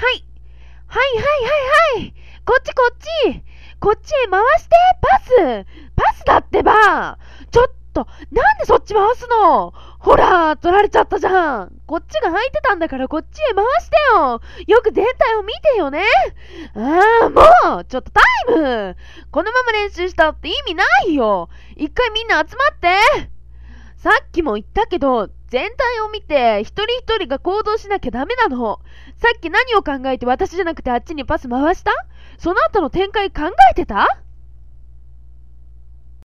はいはいはいはい。こっちこっち。こっちへ回して。パスだってば。ちょっと、なんでそっち回すの？ほら、取られちゃったじゃん。こっちが空いてたんだからこっちへ回してよ。よく全体を見てよね。もう、ちょっとタイム。このまま練習したって意味ないよ。一回みんな集まって。さっきも言ったけど、全体を見て一人一人が行動しなきゃダメなの。さっき何を考えて私じゃなくてあっちにパス回した？その後の展開考えてた？